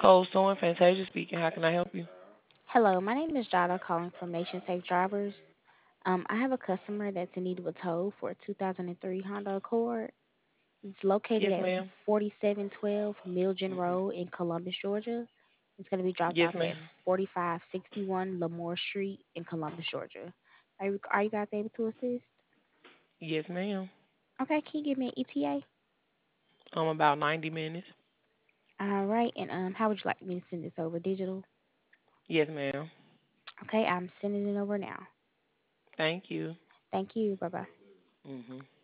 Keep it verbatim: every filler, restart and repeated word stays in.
Cold Storm, Fantasia speaking. How can I help you? Hello, my name is Jada calling from Nation Safe Drivers. Um, I have a customer that's in need of a tow for a two thousand three Honda Accord. It's located Yes, at ma'am. forty-seven twelve Milgen Road in Columbus, Georgia. It's going to be dropped Yes, off ma'am. at forty-five sixty-one Lamore Street in Columbus, Georgia. Are you, are you guys able to assist? Yes, ma'am. Okay, can you give me an E T A? Um, about ninety minutes. All right, and um, how would you like me to send this over? Digital? Yes, ma'am. Okay, I'm sending it over now. Thank you. Thank you. Bye bye. Mhm.